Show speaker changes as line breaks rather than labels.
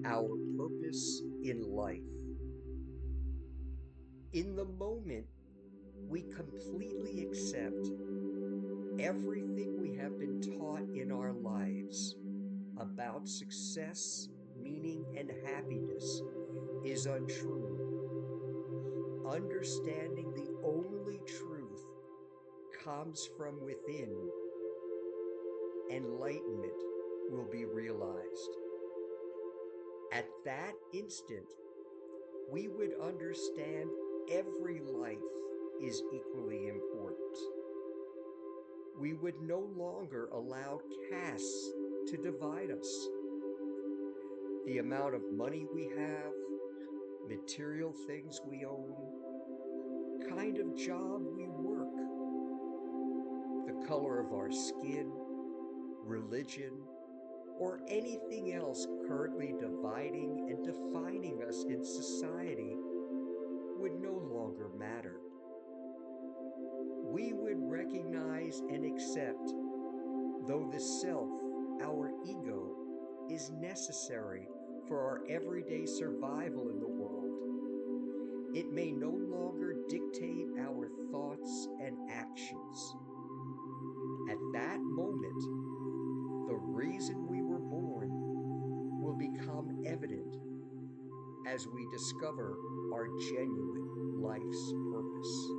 our purpose in life. In the moment, we completely accept everything we have been taught in our lives about success, meaning, and happiness is untrue. Understanding the only truth comes from within, enlightenment will be realized. At that instant, we would understand every life is equally important. We would no longer allow castes to divide us. The amount of money we have, material things we own, kind of job we work, the color of our skin, religion, or anything else currently dividing and defining us in society would no longer matter. We would recognize and accept, though the self, our ego, is necessary for our everyday survival in the world, it may no longer dictate our thoughts and actions. At that moment, the reason we were born will become evident as we discover our genuine life's purpose.